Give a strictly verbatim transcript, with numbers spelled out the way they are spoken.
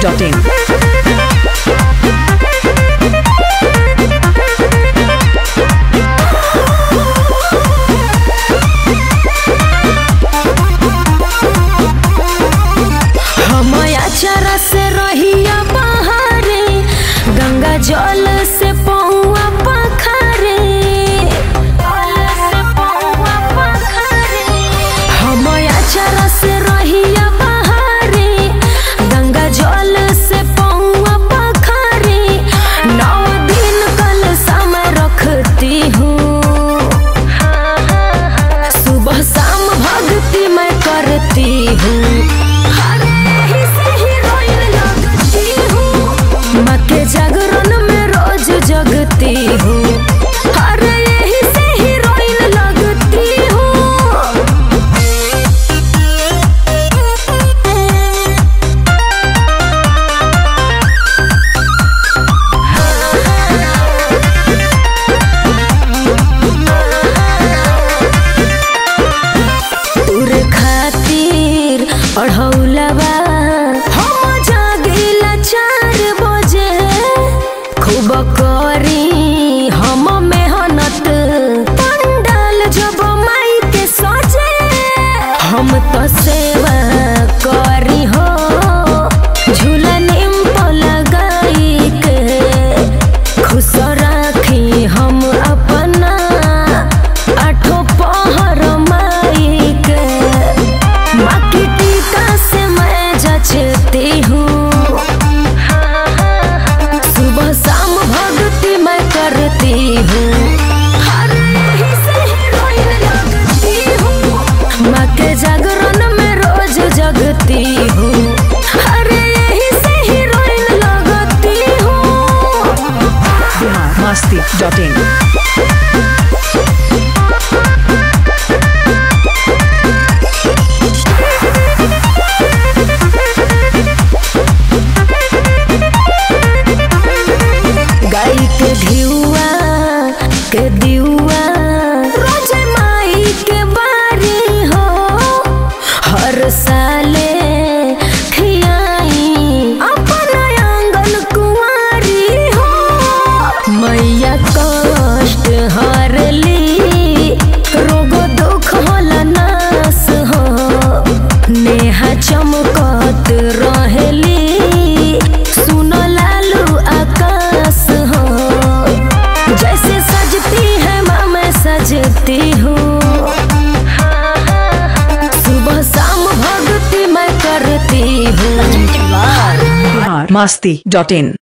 Dot in. चरा से रहिया बहारे गंगा जल से पौआ पखारे हम चरा से रहिया बहारे गंगा जल से पौआ पखारे नौ दिन कल समय रखती हूँ सुबह शाम भक्ति मैं करती हूँ के जागरण में रोज जगती हूँ अरे यही से हीरोइन लगती हूँ। तोरे खातिर अढ़ौलवा बकरी हम मेहनत पंडाल जब माई के सजे हम तो सेवा करी हो झूलने पर लगाई के खुश राखी हम अपना आठों पहर माई के माँ की टीका से मैं जचती हूँ करती हूँ माँ के जागरण में रोज जगती हूँ अरे यही से हीरोइन लगती हूँ। Masti dot in. के धियुआ के दियुआ रोज माई के बारी हो हर साले खियाई अपना आंगन कुंवारी हो मैया कष्ट हरली रोग दुख होला नास हो नेहा चमकत रहेली जैसे सजती है माँ मैं सजती हूँ सुबह शाम भक्ति मैं करती हूँ। मस्ती डॉट इन।